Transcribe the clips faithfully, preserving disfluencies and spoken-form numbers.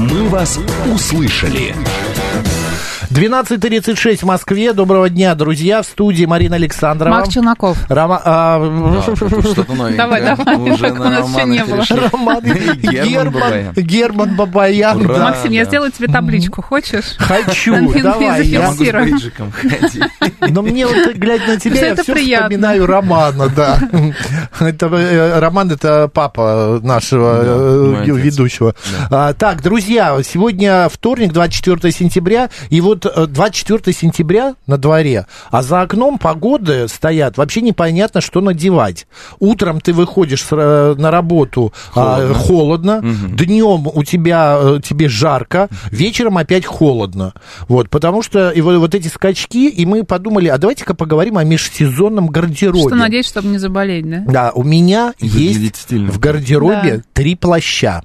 Мы вас услышали. двенадцать тридцать шесть в Москве. Доброго дня, друзья. В студии Марина Александрова. Макс Челноков. Рома... а... Да, что-то новенькое. Давай, давай. Уже Так у нас еще не было. Роман Герман, Герман Бабаян. Ура. Да. Максим, я сделаю тебе табличку. Хочешь? Хочу, Ты давай. Я Я... могу с бейджиком ходить. Но мне вот, глядя на тебя, я Это все приятно. вспоминаю Романа, да. Это, э, Роман — это папа нашего э, мой отец. ведущего. А, так, друзья, сегодня вторник, двадцать четвёртое сентября, и вот э, двадцать четвёртое сентября на дворе, а за окном погоды стоят, вообще непонятно, что надевать. Утром ты выходишь с, э, на работу, холодно, а, холодно. Угу. Днем у тебя, э, тебе жарко, вечером опять холодно. Вот, потому что и вот, вот эти скачки, и мы подумали, а давайте-ка поговорим о межсезонном гардеробе. Что, надеюсь, чтобы не заболеть, да? Да, у меня Выглядеть есть стильно. в гардеробе Да. три плаща.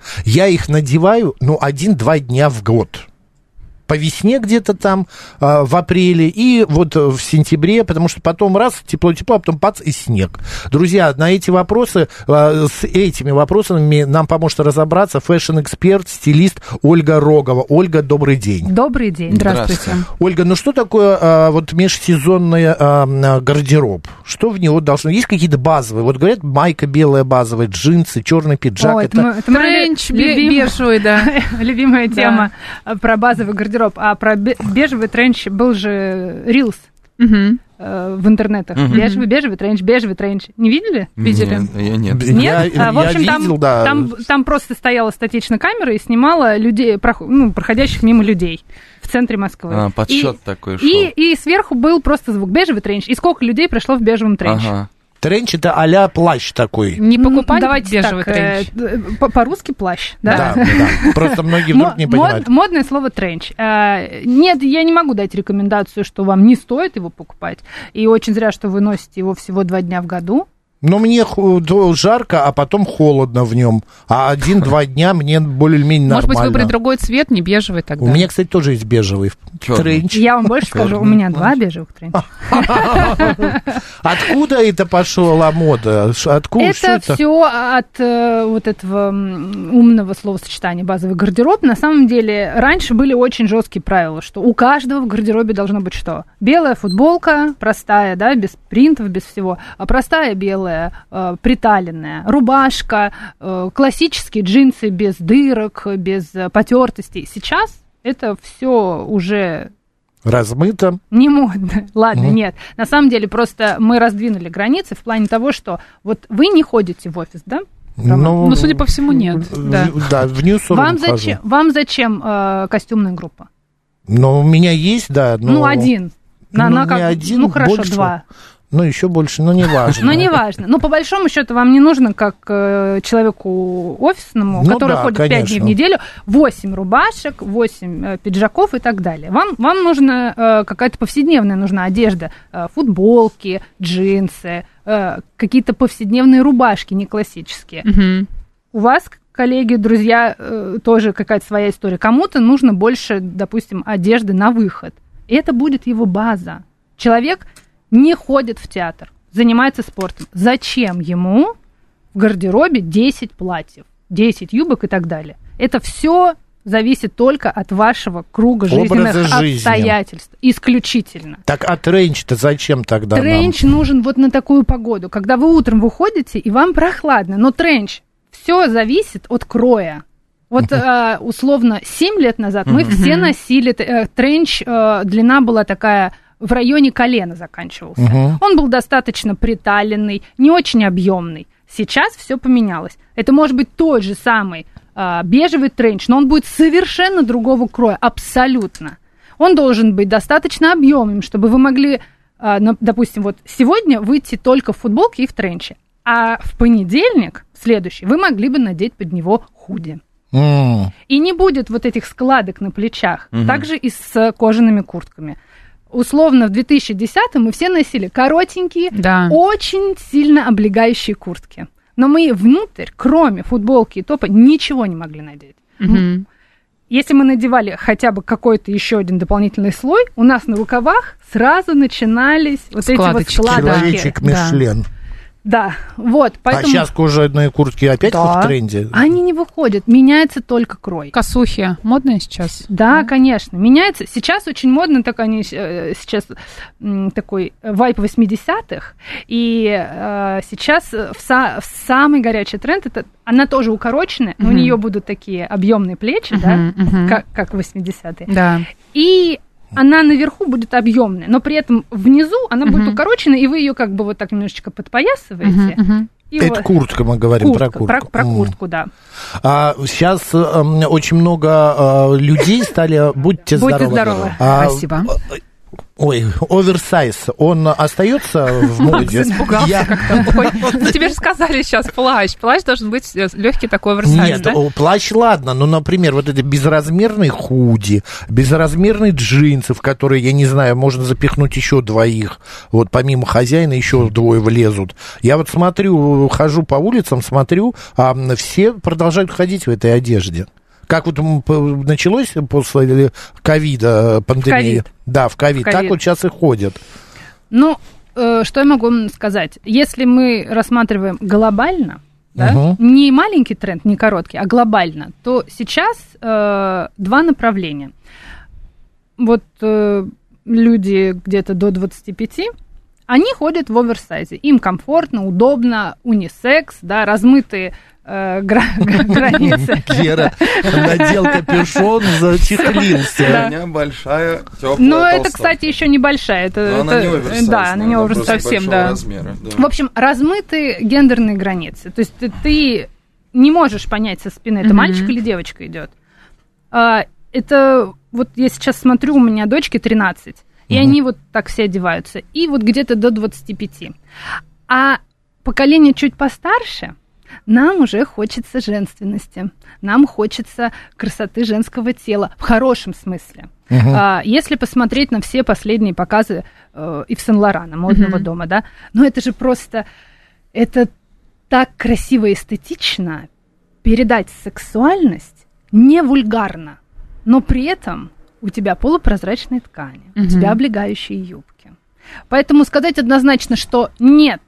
Я их надеваю, ну, один-два дня в год. По весне где-то там, э, в апреле, и вот в сентябре, потому что потом раз, тепло-тепло, а потом пац, и снег. Друзья, на эти вопросы, э, с этими вопросами нам поможет разобраться фэшн-эксперт, стилист Ольга Рогова. Ольга, добрый день. Добрый день. Здравствуйте. Ольга, ну что такое э, вот межсезонный э, гардероб? Что в него должно? Есть какие-то базовые? Вот говорят, майка белая базовая, джинсы, черный пиджак. О, это... это, это моя Тренч, любим- бежевый, да. любимая Да. тема про базовый гардероб. А про бе- бежевый тренч был же рилс Мгм. э, в интернетах. Мгм. Бежевый, бежевый тренч, бежевый тренч. Не видели? Видели? Нет, я нет. Нет? Я, А, в я общем, там, видел, да. там, там просто стояла статичная камера и снимала людей, прох- ну, проходящих мимо людей в центре Москвы. А, подсчет и, такой шел. и, и сверху был просто звук бежевый тренч. И сколько людей прошло в бежевом тренче. Ага. Тренч — это а-ля плащ такой. Не Ну, покупать давайте бежевый так, э, тренч? по- по-русски плащ, да? Да, да. Просто многие вдруг не Мо- понимают. мод- модное слово тренч. А, нет, я не могу дать рекомендацию, что вам не стоит его покупать. И очень зря, что вы носите его всего два дня в году. Но мне ху- то жарко, а потом холодно в нем. А один-два дня мне более-менее нормально. Может быть, выбрать другой цвет, не бежевый тогда? У меня, кстати, тоже есть бежевый Чёрный. тренч. Я вам больше скажу, у Чёрный меня два плащ. бежевых тренча. Откуда это пошла мода? Ш- Откуда? Что Это все от э, вот этого м, умного словосочетания базовый гардероб. На самом деле, раньше были очень жесткие правила, что у каждого в гардеробе должно быть что? Белая футболка, простая, да, без принтов, без всего, а простая белая, э, приталенная, рубашка, э, классические джинсы без дырок, без э, потертостей. Сейчас это все уже Размыто. не модно. Ладно, Мгм. нет. На самом деле просто мы раздвинули границы в плане того, что вот вы не ходите в офис, да? Ну, судя по всему, нет. в- Да. Да, в Ньюсрум Вам хожу. зачем, вам зачем э, костюмная группа? Но у меня есть, да. Но... Ну, один. На, Ну, на не как- один, ну, хорошо, больше. два. Ну, еще больше, но не важно. Но неважно. Но по большому счету вам не нужно, как э, человеку офисному, Ну который да, ходит пять дней в конечно. неделю, восемь рубашек, восемь э, пиджаков и так далее. Вам, вам нужна э, какая-то повседневная нужна одежда. Э, футболки, джинсы, э, какие-то повседневные рубашки, не классические. Мгм. У вас, коллеги, друзья, э, тоже какая-то своя история. Кому-то нужно больше, допустим, одежды на выход. И это будет его база. Человек не ходит в театр, занимается спортом. Зачем ему в гардеробе десять платьев, десять юбок и так далее? Это все зависит только от вашего круга жизненных Образа жизни. обстоятельств. Исключительно. Так, а тренч-то зачем тогда нам? Тренч нужен вот на такую погоду, когда вы утром выходите, и вам прохладно. Но тренч, все зависит от кроя. Вот э, условно семь лет назад мы все носили э, тренч, э, длина была такая, в районе колена заканчивался. Мгм. Он был достаточно приталенный, не очень объемный. Сейчас все поменялось. Это может быть тот же самый э, бежевый тренч, но он будет совершенно другого кроя, абсолютно. Он должен быть достаточно объемным, чтобы вы могли, э, ну, допустим, вот сегодня выйти только в футболке и в тренче, а в понедельник, следующий, вы могли бы надеть под него худи. М. И не будет вот этих складок на плечах. Мгм. Также и с кожаными куртками. Условно, в две тысячи десятом мы все носили коротенькие, Да. очень сильно облегающие куртки. Но мы внутрь, кроме футболки и топа, ничего не могли надеть. Мгм. Если мы надевали хотя бы какой-то еще один дополнительный слой, у нас на рукавах сразу начинались вот эти вот Складочки. складочки. Человечек да. Мишлен. Да, вот, поэтому... А сейчас кожаные куртки опять да. в тренде? Они не выходят, меняется только крой. Косухи модные сейчас? Да, да, конечно, меняется. Сейчас очень модно, так они сейчас такой вайп восьмидесятых, и э, сейчас в, са, в самый горячий тренд, это, она тоже укороченная, но uh-huh. у нее будут такие объемные плечи, uh-huh, да, uh-huh. как, как восьмидесятые. Да. И она наверху будет объемная, но при этом внизу она uh-huh. будет укороченная, и вы ее как бы вот так немножечко подпоясываете. Uh-huh, uh-huh. И это вот, куртка, мы говорим куртка, про куртку. Про, про куртку, да. А, сейчас а, очень много а, людей стали, будьте здоровы. Будьте здоровы. А, Спасибо. Ой, оверсайз, он остается в моде? Испугался Я... как-то. Ой, ну тебе же сказали сейчас плащ. Плащ должен быть легкий такой оверсайз, Нет, да? плащ ладно, но, например, вот эти безразмерные худи, безразмерные джинсы, в которые, я не знаю, можно запихнуть еще двоих, вот помимо хозяина еще двое влезут. Я вот смотрю, хожу по улицам, смотрю, а все продолжают ходить в этой одежде. Как вот началось после ковида, пандемии? В ковид. Да, в ковид. Так вот сейчас и ходят. Ну, э, что я могу сказать? Если мы рассматриваем глобально, да, угу. не маленький тренд, не короткий, а глобально, то сейчас э, два направления. Вот э, люди где-то до двадцати пяти, они ходят в оверсайзе. Им комфортно, удобно, унисекс, да, размытые границы. Гера надел капюшон, зачехлился. У меня большая, теплая, Ну, это, кстати, еще небольшая. Это, она не оверсайз. Да, она не оверсайз совсем, да. Размера, да. В общем, размытые гендерные границы. То есть ты, ты не можешь понять со спины, это mm-hmm. мальчик или девочка идет. А, это вот я сейчас смотрю, у меня дочке тринадцать, и mm-hmm. они вот так все одеваются. И вот где-то до двадцати пяти. А поколение чуть постарше, нам уже хочется женственности, нам хочется красоты женского тела, в хорошем смысле. Uh-huh. А, если посмотреть на все последние показы э, Ив Сен-Лорана, модного uh-huh. дома, да, ну это же просто, это так красиво и эстетично передать сексуальность не вульгарно, но при этом у тебя полупрозрачные ткани, uh-huh. у тебя облегающие юбки. Поэтому сказать однозначно, что нет,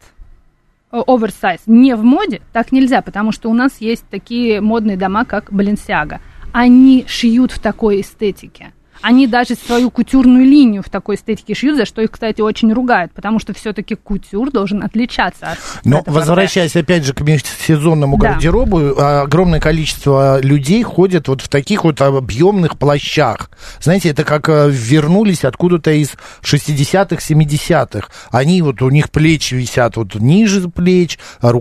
оверсайз не в моде, так нельзя, потому что у нас есть такие модные дома, как Balenciaga. Они шьют в такой эстетике. Они даже свою кутюрную линию в такой эстетике шьют, за что их, кстати, очень ругают, потому что все-таки кутюр должен отличаться от... Но, возвращаясь опять же к межсезонному да. гардеробу, огромное количество людей ходят вот в таких вот объемных плащах. Знаете, это как вернулись откуда-то из шестидесятых, семидесятых. Они вот, у них плечи висят вот ниже плеч,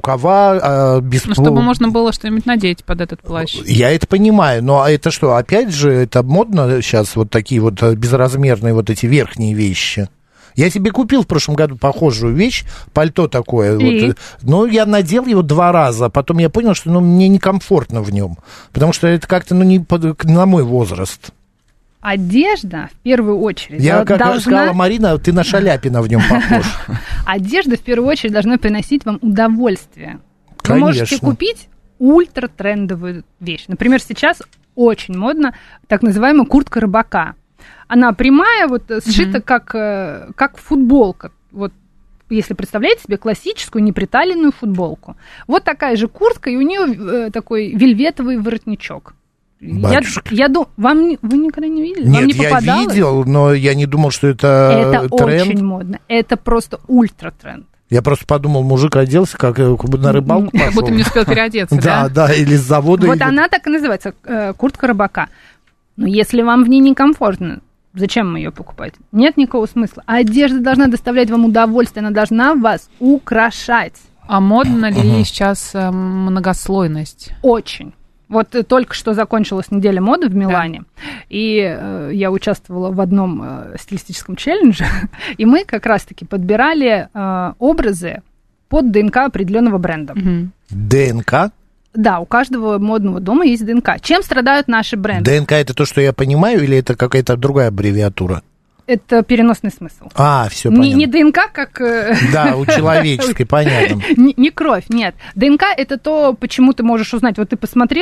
рукава без... Ну, чтобы можно было что-нибудь надеть под этот плащ. Я это понимаю, но это что, опять же, это модно сейчас вот такие вот безразмерные вот эти верхние вещи. Я себе купил в прошлом году похожую вещь, пальто такое. Вот, но я надел его два раза, потом я понял, что ну, мне некомфортно в нем, потому что это как-то ну, не под, на мой возраст. Одежда, в первую очередь, Я, как должна... сказала Марина, ты на Шаляпина в нем похож. Одежда, в первую очередь, должна приносить вам удовольствие. Конечно. Вы можете купить ультратрендовую вещь. Например, сейчас очень модно так называемая куртка рыбака. Она прямая, вот сшита mm-hmm. как, как футболка. Вот если представляете себе классическую неприталенную футболку. Вот такая же куртка, и у нее такой вельветовый воротничок. Я, я думаю, вам вы никогда не видели? Нет, вам не я видел, но я не думал, что это, это тренд. Это очень модно. Это просто ультратренд. Я просто подумал, мужик оделся, как на рыбалку пошел. Как будто не успел переодеться, да? Да, да, или с завода. Вот она так и называется, куртка рыбака. Но если вам в ней некомфортно, зачем ее покупать? Нет никакого смысла. А одежда должна доставлять вам удовольствие, она должна вас украшать. А модно ли сейчас многослойность? Очень. Вот только что закончилась неделя моды в Милане, да. и э, я участвовала в одном э, стилистическом челлендже, и мы как раз-таки подбирали э, образы под ДНК определенного бренда. Угу. ДНК? Да, у каждого модного дома есть ДНК. Чем страдают наши бренды? ДНК это то, что я понимаю, или это какая-то другая аббревиатура? Это переносный смысл. А, все не, понятно. Не ДНК, как... Да, у человеческой, понятно. Не, не кровь, нет. ДНК – это то, почему ты можешь узнать. Вот ты посмотрел,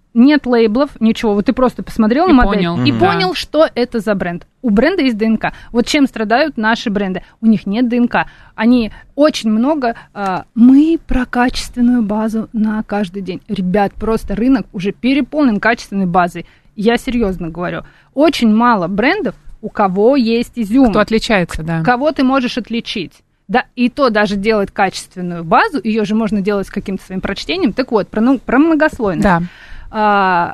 нет лейблов, ничего. Вот ты просто посмотрел И на модель понял. и Mm-hmm. понял, что это за бренд. У бренда есть ДНК. Вот чем страдают наши бренды? У них нет ДНК. Они очень много... А, мы про качественную базу на каждый день. Ребят, просто рынок уже переполнен качественной базой. Я серьезно говорю. Очень мало брендов, у кого есть изюм. Кто отличается, да. Кого ты можешь отличить. Да, и то даже делать качественную базу, ее же можно делать с каким-то своим прочтением. Так вот, про, ну, про многослойность. Да. А,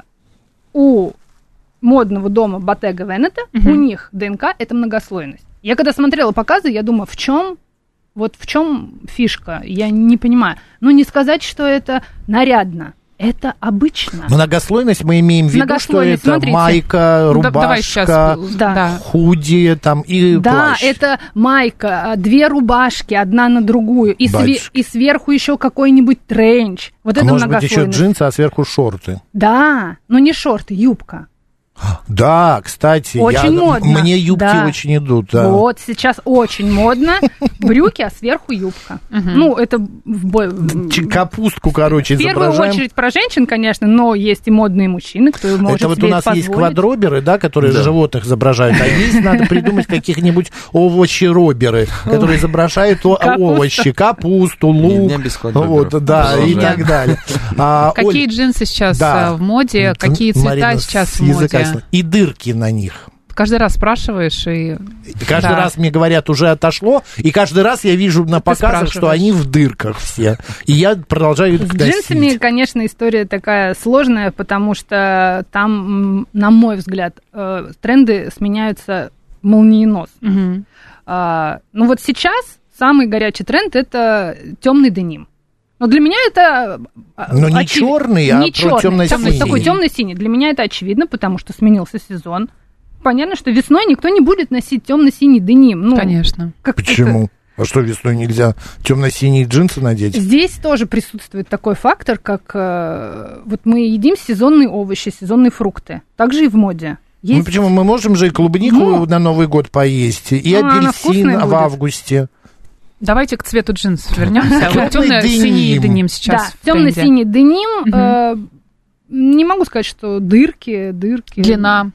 у модного дома Bottega Veneta, Угу. у них ДНК – это многослойность. Я когда смотрела показы, я думаю, в чем, вот в чем фишка? Я не понимаю. Ну, не сказать, что это нарядно. Это обычно. Многослойность мы имеем в виду, что Многослойность, это смотрите. майка, Ну, да- давай сейчас, рубашка, Да. да. худи там и Да, плащ. это майка, а, две рубашки, одна на другую, и, све- Батюшки. и сверху еще какой-нибудь тренч. Вот А это может быть еще многослойность. джинсы, а сверху шорты. Да, но не шорты, юбка. Да, кстати, Очень я, модно. мне юбки Да. очень идут. Да. Вот, сейчас очень модно. Брюки, а сверху юбка. Ну, это в бой- в Ч- Капустку, короче, в первую изображаем. очередь про женщин, конечно, но есть и модные мужчины, кто может Это вот себе у нас это есть позволить. квадроберы, да, которые Да. животных изображают, а есть надо придумать каких-нибудь овощероберы, которые изображают о- Капуста. овощи, капусту, лук, Не без квадроберов. вот, да, и Продолжаем. так далее. А, Какие Оль, джинсы сейчас да. э, в моде, какие цвета Марина, сейчас с в языка моде? сняла. И дырки на них. Каждый раз спрашиваешь, и... И каждый Да. раз мне говорят, уже отошло, и каждый раз я вижу на показах, что спрашиваешь. они в дырках все. И я продолжаю их С носить. джинсами, конечно, история такая сложная, потому что там, м, на мой взгляд, э, тренды сменяются молниеносно. Мгм. А, ну вот сейчас самый горячий тренд – это темный деним. Но для меня это... а, Но не очевид- черный, а не про черный, темно-синий. такой темно-синий. Для меня это очевидно, потому что сменился сезон. Понятно, что весной никто не будет носить темно-синий деним. Ну, Конечно. как Почему? А что, весной нельзя темно-синие джинсы надеть? Здесь тоже присутствует такой фактор, как э, вот мы едим сезонные овощи, сезонные фрукты. Также и в моде. Ну Есть... почему? Мы можем же и клубнику Ну. на Новый год поесть, и Ну, она апельсин вкусная в будет. августе. Давайте к цвету джинсов вернемся. Вот Темный темно-синий деним. деним сейчас Да, в тренде. темно-синий деним. Мгм. э, не могу сказать, что дырки, дырки. Длина.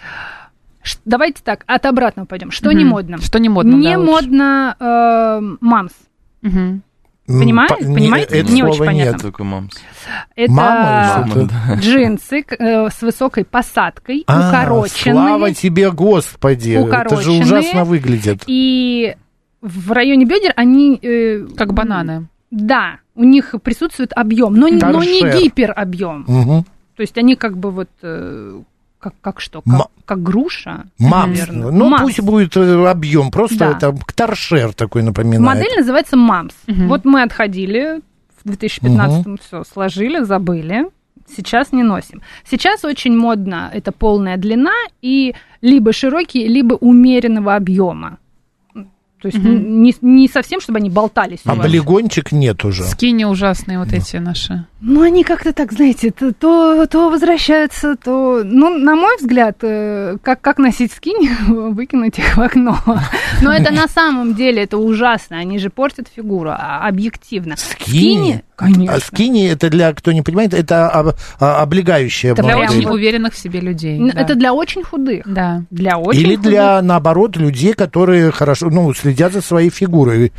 Ш- Давайте так, от обратного пойдем. Что Мгм. не модно? Что не модно, Не да, лучше. модно э, мамс. Мгм. Понимаете? М, по- Понимаете? это Не слова очень понятно. нет. Такой мамс. Это Мама, Мама, да. джинсы к- э, с высокой посадкой, А, укороченные. слава тебе, Господи. Это же Укороченные. ужасно выглядит. И в районе бедер они... э, Как бананы. Да, у них присутствует объем, но, не- но не Торшер. гиперобъем. Мгм. То есть они как бы вот... э, как, как что? Как, Ма- как груша? Мамс. наверное. Ну, Мамс. пусть будет э, объем, просто Да. это торшер такой напоминает. Модель называется мамс. Мгм. Вот мы отходили в две тысячи пятнадцатом, все, сложили, забыли. Сейчас не носим. Сейчас очень модно это полная длина и либо широкие, либо умеренного объема. То есть Мгм. не, не совсем, чтобы они болтались. у А вас. полигончик нет уже. Скини ужасные вот эти наши. Ну, они как-то так, знаете, то, то, то возвращаются, то... Ну, на мой взгляд, э, как, как носить скини, выкинуть их в окно. Но это на самом деле, это ужасно. Они же портят фигуру, а, объективно. Скини? Конечно. А скини, это для, кто не понимает, это об- а, облегающая Это Для прям очень вот- уверенных в себе людей. Н- да. Это для очень худых. Да. Для очень Или худых. для, наоборот, людей, которые хорошо, ну, следят за своей фигурой.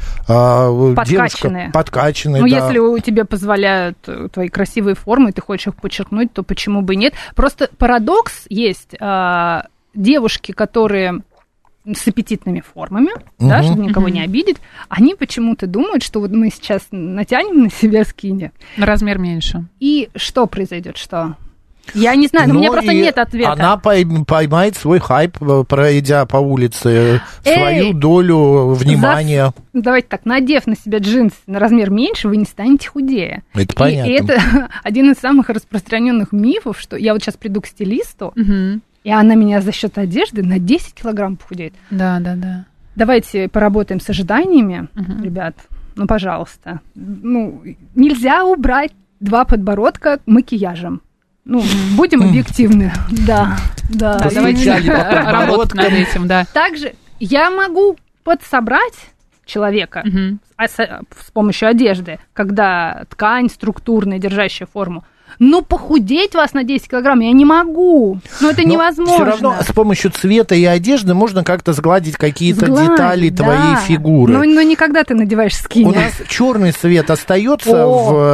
А, Подкачанные. Девушка подкачанная, Ну, да. если у тебя позволяют э, твои красивые формы, и ты хочешь их подчеркнуть, то почему бы и нет? Просто парадокс есть. а, девушки, которые с аппетитными формами, да, Мгм. чтобы никого Мгм. не обидеть, они почему-то думают, что вот мы сейчас натянем на себя скини, На размер меньше. и что произойдет, что? Я не знаю, но у меня Ну, просто и нет ответа. Она пой- поймает свой хайп, э, пройдя по улице, Эй! свою долю внимания. Давайте так, надев на себя джинсы на размер меньше, вы не станете худее. Это И- понятно. И, это один из самых распространенных мифов, что я вот сейчас приду к стилисту, Мгм. и она меня за счет одежды на десять килограмм похудеет. Да, да, да. Давайте поработаем с ожиданиями, Мгм. ребят. Ну, пожалуйста. Ну, нельзя убрать два подбородка макияжем. Ну, будем объективны. Да, да. Да, давайте Постучали по работать над подбородкам. этим, да. Также я могу подсобрать человека Мгм. а с, с помощью одежды, когда ткань структурная, держащая форму. ну, похудеть вас на десять килограмм я не могу. Ну, это Но невозможно. все равно с помощью цвета и одежды можно как-то сгладить какие-то Сгладить, детали да. твоей фигуры. Но, но никогда ты надеваешь скини. У нас черный цвет остается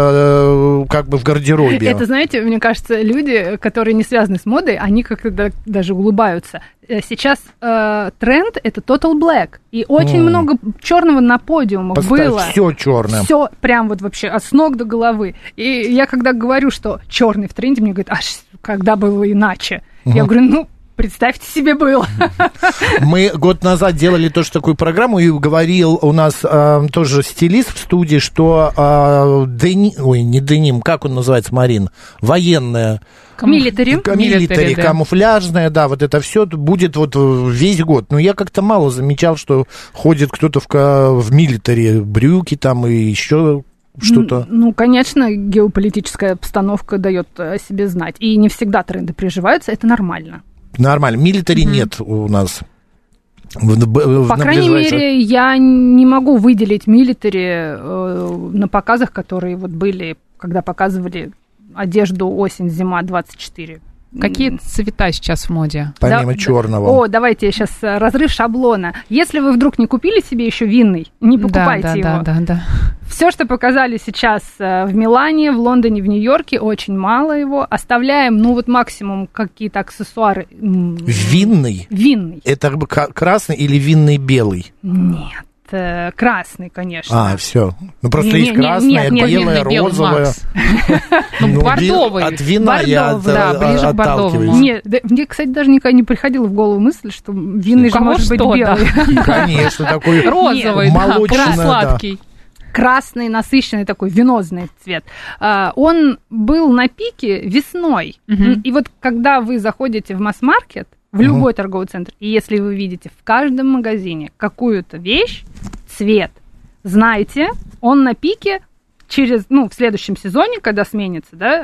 О. в, как бы в гардеробе. Это, знаете, мне кажется, люди, которые не связаны с модой, они как-то да- даже улыбаются. Сейчас э, тренд — это Total Black. И очень Mm. много черного на подиумах Поставь было. все черное. Все прям вот вообще от с ног до головы. И я когда говорю, что черный в тренде, мне говорят, аж когда было иначе? Угу. Я говорю, ну, представьте себе, было. Мы год назад делали тоже такую программу, и говорил у нас э, тоже стилист в студии, что э, дени... ой, не деним, как он называется, Марин? Военная. Милитари. Милитари, да. камуфляжная, да, вот это все будет вот весь год. Но я как-то мало замечал, что ходит кто-то в, ка- в милитари, брюки там и еще что-то. Ну, конечно, геополитическая обстановка дает о себе знать. И не всегда тренды приживаются, это нормально. Нормально. Милитари mm-hmm. нет у нас. В, в, По на крайней ближайшее... мере, я не могу выделить милитари э, на показах, которые вот были, когда показывали одежду осень-зима двадцать четыре. Какие цвета сейчас в моде? Помимо Да, черного. О, давайте я сейчас разрыв шаблона. Если вы вдруг не купили себе еще винный, не покупайте да, да, его. Да, да, да. Все, что показали сейчас в Милане, в Лондоне, в Нью-Йорке, очень мало его. Оставляем, ну вот максимум какие-то аксессуары. Винный? Винный. Это красный или винный белый? Нет. Красный, конечно. А, все. Ну, просто Не, есть не, не, красное, нет, нет, белое, белый, розовое. Макс. Ну, бордовый. От вина я Бордовый. Да, ближе к бордовому. Нет, да, мне, кстати, даже никогда не приходила в голову мысль, что винный же кого может быть что, белый. Конечно, такой Розовый, да, молочный, сладкий. Красный, насыщенный такой венозный цвет. А, он был на пике весной. Мгм. И вот когда вы заходите в масс-маркет, в любой торговый центр, и если вы видите в каждом магазине какую-то вещь, цвет, знайте, он на пике через, ну, в следующем сезоне, когда сменится, да,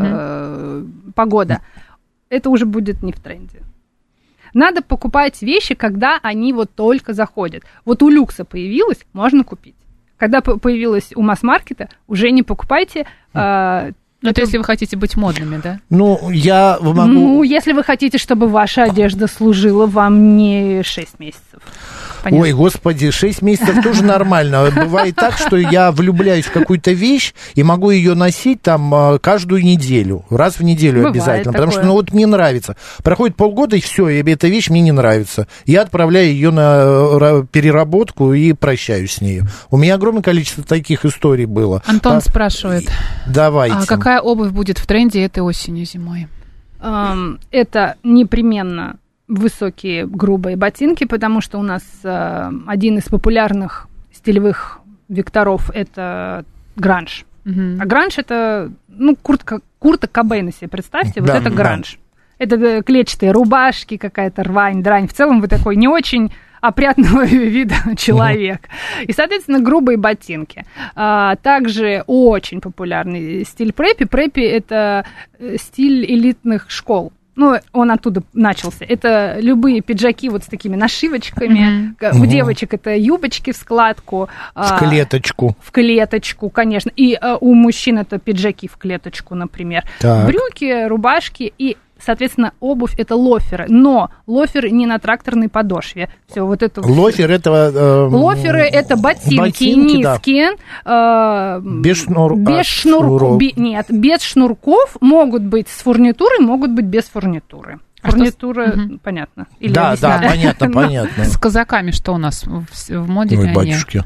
э, погода, это уже будет не в тренде. Надо покупать вещи, когда они вот только заходят. Вот у люкса появилось, можно купить. Когда по- появилось у масс-маркета, уже не покупайте. э, Ну, это если вы хотите быть модными, да? Ну, я могу... Ну, если вы хотите, чтобы ваша одежда служила вам не шесть месяцев. Понятно. Ой, господи, шесть месяцев тоже нормально. Бывает так, что я влюбляюсь в какую-то вещь и могу ее носить там а, каждую неделю, раз в неделю Бывает обязательно. Потому такое. что, ну, вот мне нравится. Проходит полгода, и все, и эта вещь мне не нравится. Я отправляю ее на ра- переработку и прощаюсь с ней. У меня огромное количество таких историй было. Антон А, спрашивает, Давайте. а какая обувь будет в тренде этой осенью, зимой? Эм, Это непременно высокие грубые ботинки, потому что у нас э, один из популярных стилевых векторов – это гранж. Мгм. А гранж – это, ну, куртка, куртка Кобейна себе представьте, вот Да, это да. гранж. Это э, клетчатые рубашки, какая-то рвань, дрань. В целом вы такой не очень опрятного вида человек. И, соответственно, грубые ботинки. А, также очень популярный стиль преппи. Преппи – это э, стиль элитных школ. Ну, он оттуда начался. Это любые пиджаки вот с такими нашивочками. Мгм. У Мгм. девочек это юбочки в складку. В а, клеточку. в клеточку, конечно. И э, у мужчин это пиджаки в клеточку, например. Так. Брюки, рубашки и, соответственно, обувь это лоферы. Но лоферы не на тракторной подошве. Все, вот это. Лофер это... э, Лоферы это ботинки, ботинки, да. низкие, э, Без шнур- без а, шнурков. шнуров. Бе- нет, без шнурков, могут быть с фурнитурой, могут быть без фурнитуры. А что с- Фурнитура, Мгм. понятно. Или Да, объясняю? да, понятно, Ну, понятно. С казаками что у нас в, в моде? Ой, ли они? батюшки.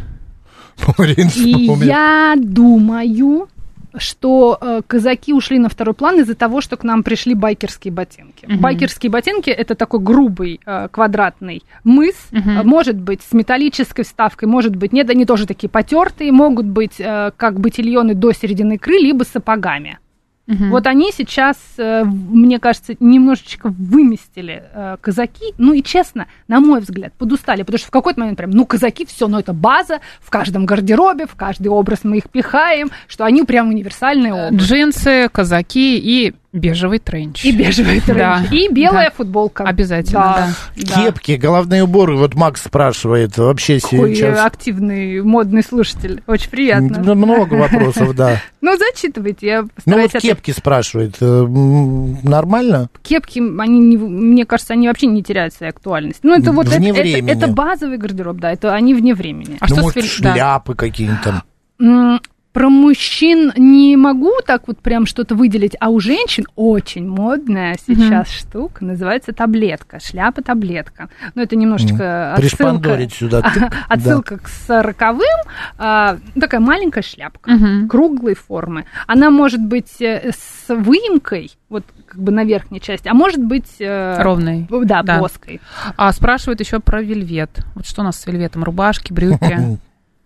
Марин И вспомнил. я думаю, что э, казаки ушли на второй план из-за того, что к нам пришли байкерские ботинки. Мгм. Байкерские ботинки – это такой грубый э, квадратный мыс, Мгм. э, может быть с металлической вставкой, может быть нет, они тоже такие потертые, могут быть э, как ботильоны до середины икры, либо с сапогами. Мгм. Вот они сейчас, э, мне кажется, немножечко выместили э, казаки. Ну и честно, на мой взгляд, подустали. Потому что в какой-то момент прям, ну казаки, все, ну это база, в каждом гардеробе, в каждый образ мы их пихаем, что они прям универсальные образы. Джинсы, казаки и Бежевый тренч. И бежевый тренч. Да. И белая Да. футболка. Обязательно, да. Да. Кепки, головные уборы. Вот Макс спрашивает. Вообще Какой сейчас... активный, модный слушатель. Очень приятно. Ну, много вопросов, да. Ну, зачитывайте, я Ну, постараюсь вот кепки спрашивает. Э, м, Нормально? Кепки, они, не- мне кажется, они вообще не теряют своей актуальности. Ну, это вот Вне это, это, времени. это базовый гардероб, да, это они вне времени. А Ну, что может, с фи- да. шляпы какие-нибудь там. М, Про мужчин не могу так вот прям что-то выделить, а у женщин очень модная сейчас штука, называется таблетка, шляпа-таблетка. Ну, это немножечко отсылка, Пришпандорить сюда. Тык, отсылка к сороковым. а, Такая маленькая шляпка, Мгм. круглой формы. Она может быть э, с выемкой, вот как бы на верхней части, а может быть... э, Ровной. Да, Да. плоской. А спрашивают еще про вельвет. Вот что у нас с вельветом? Рубашки, брюки?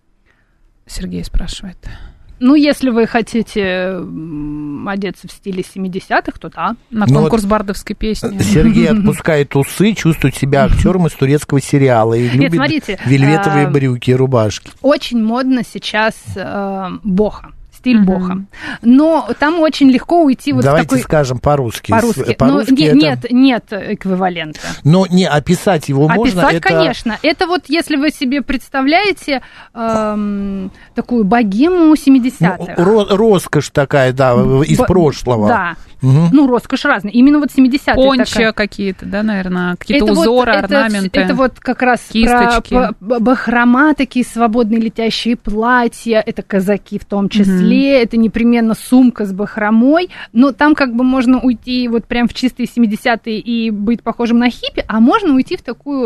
Сергей спрашивает. Ну, если вы хотите м, одеться в стиле семидесятых, то да. На Ну конкурс бардовской песни. Сергей отпускает усы, чувствует себя актером из турецкого сериала и любит смотрите, вельветовые а, брюки и рубашки. Очень модно сейчас э, боха, стиль Мгм. боха. Но там очень легко уйти вот Давайте в такой... скажем по-русски. По-русски. С- по-русски Но не- это- нет, нет эквивалента. Но не описать его можно. Описать, Это... конечно. Это вот если вы себе представляете эм, такую богему семидесятых. Ну, ро- роскошь такая, да, из Б- прошлого. Да. Мгм. Ну, роскошь разная. Именно вот семидесятые Пончо такая. какие-то, да, наверное, какие-то Это вот- узоры, это, орнаменты. Это вот как раз кисточки. про б- бахрома, такие свободные летящие платья, это казаки в том числе, это непременно сумка с бахромой, но там как бы можно уйти вот прям в чистые семидесятые и быть похожим на хиппи, а можно уйти в такую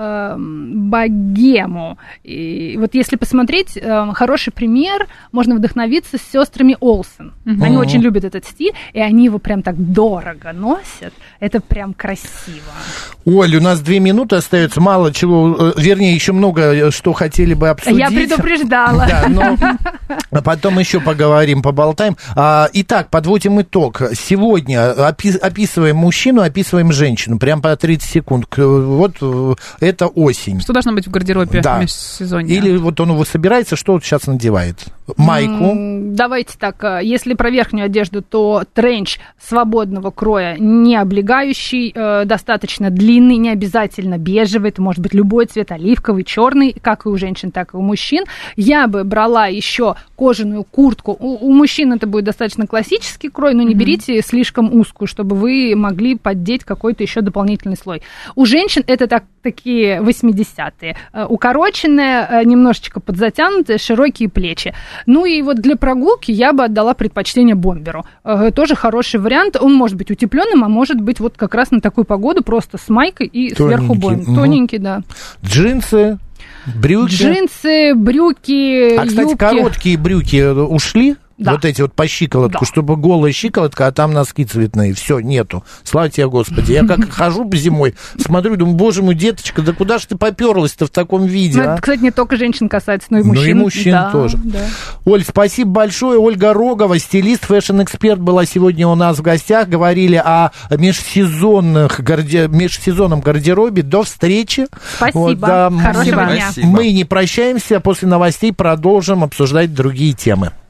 эм, богему. И вот если посмотреть, эм, хороший пример, можно вдохновиться с сестрами Олсен. Мгм. Они Мгм. очень любят этот стиль, и они его прям так дорого носят. Это прям красиво. Оль, у нас две минуты остается, мало чего, э, вернее, еще много э, что хотели бы обсудить. Я предупреждала. Да, но потом еще поговорим, поболтаем. А, Итак, подводим итог. Сегодня опи- описываем мужчину, описываем женщину. Прям по тридцать секунд. К- Вот э, это осень. Что должно быть в гардеробе Да. в межсезонье? Или вот он его собирается, что он сейчас надевает? Майку. М, Давайте так, э, если про верхнюю одежду, то тренч свободного кроя, не облегающий, э, достаточно длинный, не обязательно бежевый, это может быть любой цвет, оливковый, черный, как и у женщин, так и у мужчин. Я бы брала еще кожаную куртку. У, у мужчин это будет достаточно классический крой, но не берите слишком узкую, чтобы вы могли поддеть какой-то еще дополнительный слой. У женщин это так, такие восьмидесятые. Э, Укороченная, э, немножечко подзатянутая, широкие плечи. Ну и вот для прогулки я бы отдала предпочтение бомберу. Э, Тоже хороший вариант. Он может быть утепленным, а может быть вот как раз на такую погоду просто с майкой и сверху Тоненький, бомбер. мгм. Тоненький, да. Джинсы, брюки. Джинсы, брюки, А, кстати, юбки. короткие брюки ушли? Да. Вот эти вот по щиколотку, Да. чтобы голая щиколотка, а там носки цветные. Все, нету. Слава тебе, Господи. Я как хожу зимой, смотрю, думаю, боже мой, деточка, да куда ж ты поперлась-то в таком виде, Ну, а? это, кстати, не только женщин касается, но и Ну, и мужчин. мужчин Да, тоже. да. Оль, спасибо большое. Ольга Рогова, стилист, фэшн-эксперт, была сегодня у нас в гостях. Говорили о межсезонных, гарде... межсезонном гардеробе. До встречи. Спасибо. Вот, да, Хорошего Спасибо. дня. Спасибо. Мы не прощаемся. После новостей продолжим обсуждать другие темы.